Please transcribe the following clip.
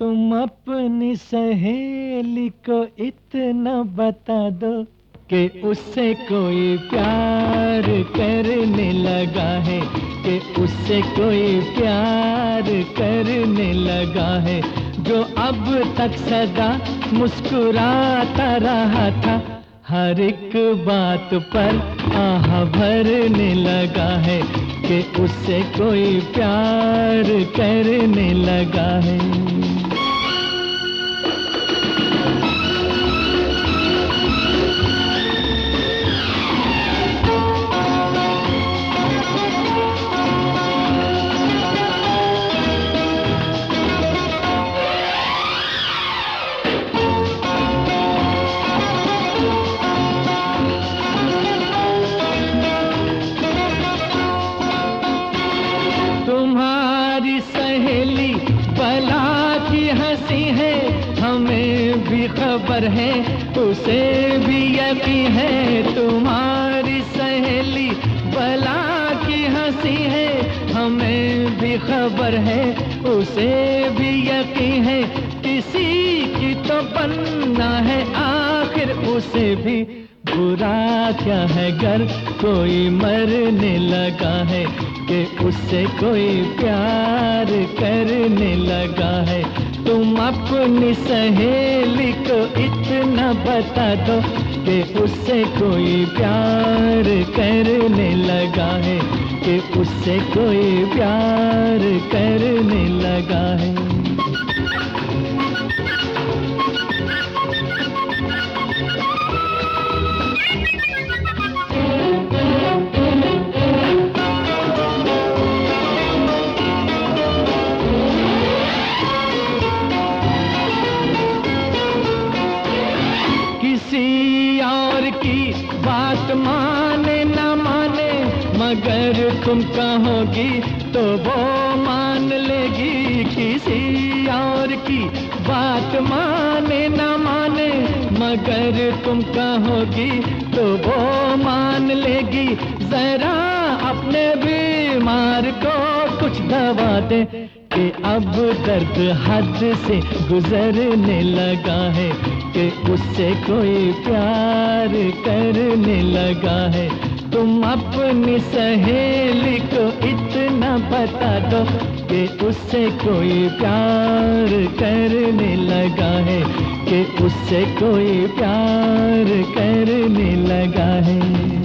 तुम अपनी सहेली को इतना बता दो कि उससे कोई प्यार करने लगा है, कि उससे कोई प्यार करने लगा है। जो अब तक सदा मुस्कुराता रहा था, हर एक बात पर आह भरने लगा है, कि उससे कोई प्यार करने लगा है। तुम्हारी सहेली बला की हंसी है, हमें भी खबर है, उसे भी यकीन है। तुम्हारी सहेली बला की हंसी है, हमें भी खबर है, उसे भी यकीन है। किसी की तो बनना है आखिर उसे भी, बुरा क्या है गर कोई मरने लगा है, कि उससे कोई प्यार करने लगा है। तुम अपनी सहेली को इतना बता दो कि उससे कोई प्यार करने लगा है, कि उससे कोई प्यार करने लगा है। किसी और की बात माने न माने, मगर तुम कहोगी तो वो मान लेगी। किसी और की बात माने न माने, मगर तुम कहोगी तो वो मान लेगी। जरा अपने बीमार को कुछ दवा दे, कि अब दर्द हद से गुजरने लगा है, कि उससे कोई प्यार करने लगा है। तुम अपनी सहेली को इतना बता दो कि उससे कोई प्यार करने लगा है, कि उससे कोई प्यार करने लगा है।